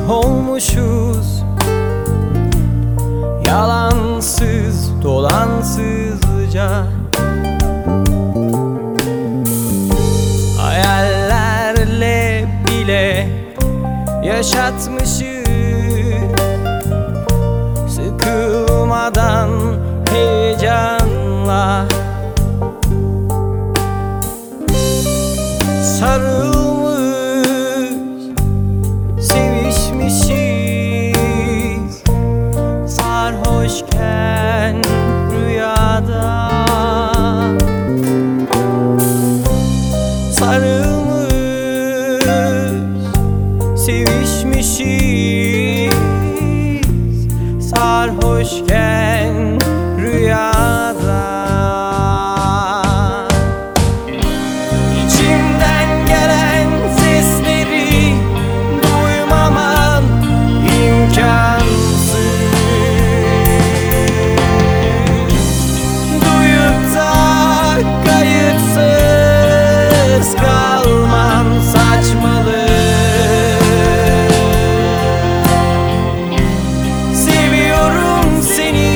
olmuşuz, yalansız dolansızca. Hayallerle bile yaşatmışız, sıkılmadan heyecanla. Sarılmış, sevişmişiz, sarhoşken rüyada. Sarılmış, sevişmişiz, sarhoşken rüyada. İçimden gelen sesleri duymaman imkansız. Duyup da kayıtsız kalman saçmalık. Seviyorum seni,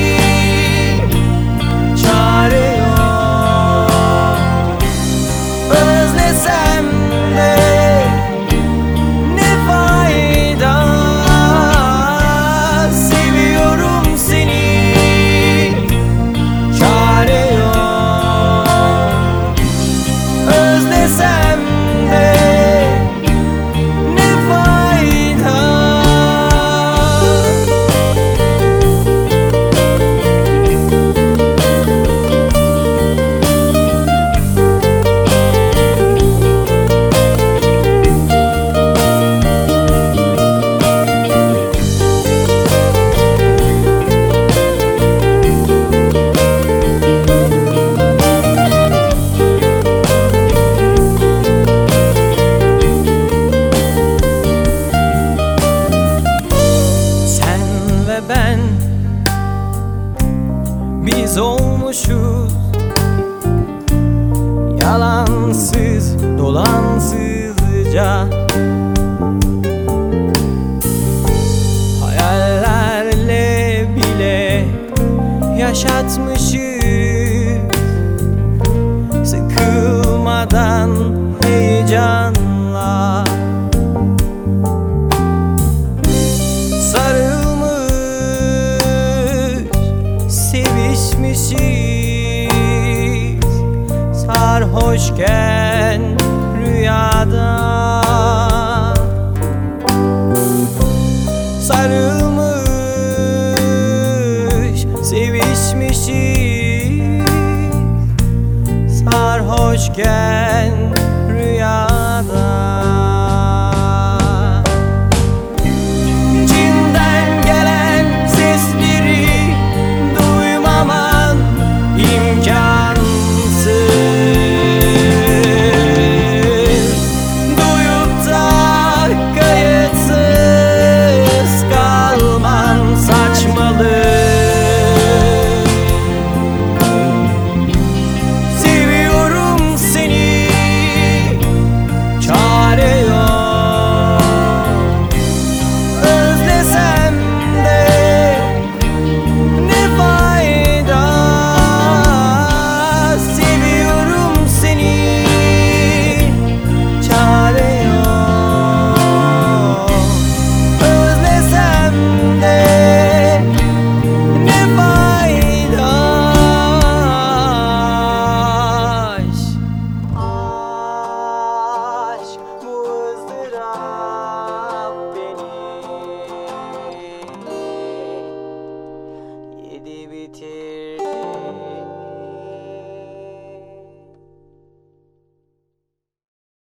çare yok. Özlesem de ne fayda. Seviyorum seni, çare yok. Özlesem de ne fayda. Sen ve ben, biz olmuşuz, yalansız dolansızca. Hayallerle bile yaşatmışız, sıkılmadan heyecanla. Sarılmış, sevişmişiz, sarhoşken rüyada. Sarılmış, sevişmişiz, sarhoşken rüyada.